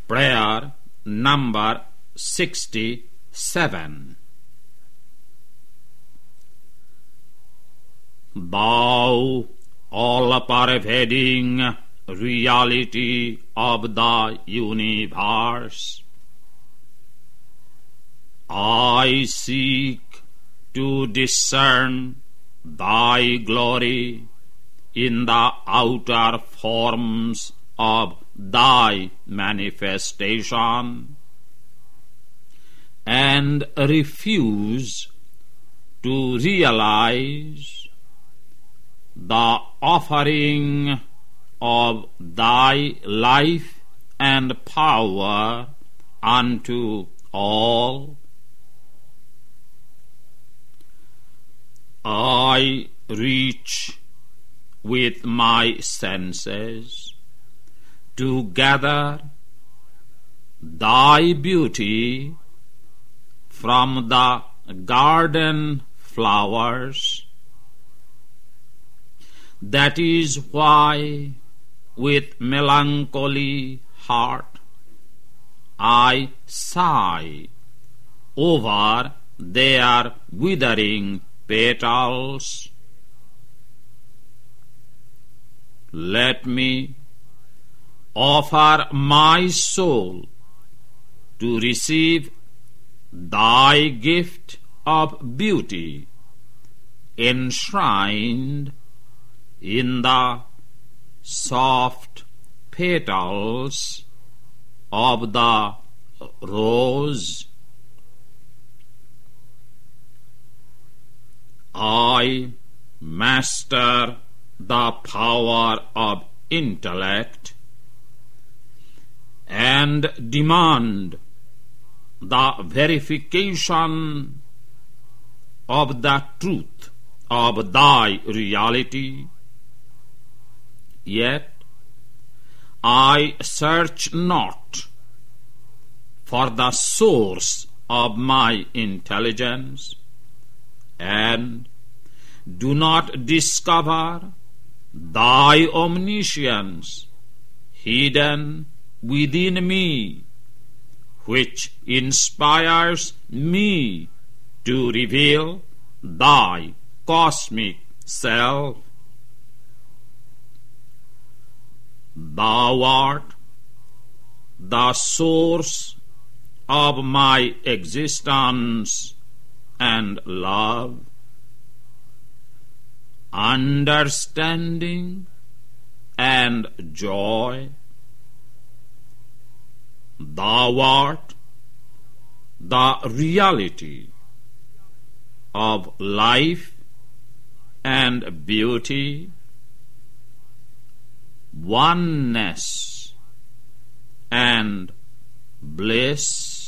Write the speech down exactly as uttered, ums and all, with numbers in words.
Prayer number sixty-seven. Thou all-pervading reality of the universe, I seek to discern thy glory in the outer forms of thy manifestation, and refuse to realize the offering of thy life and power unto all. I reach with my senses to gather thy beauty from the garden flowers. That is why, with melancholy heart, I sigh over their withering petals. Let me offer my soul to receive thy gift of beauty, enshrined in the soft petals of the rose. I master the power of intellect and demand the verification of the truth of thy reality. Yet I search not for the source of my intelligence, and do not discover thy omniscience hidden within me, which inspires me to reveal thy cosmic self. Thou art the source of my existence and love, understanding and joy. Thou art the reality of life and beauty, oneness and bliss.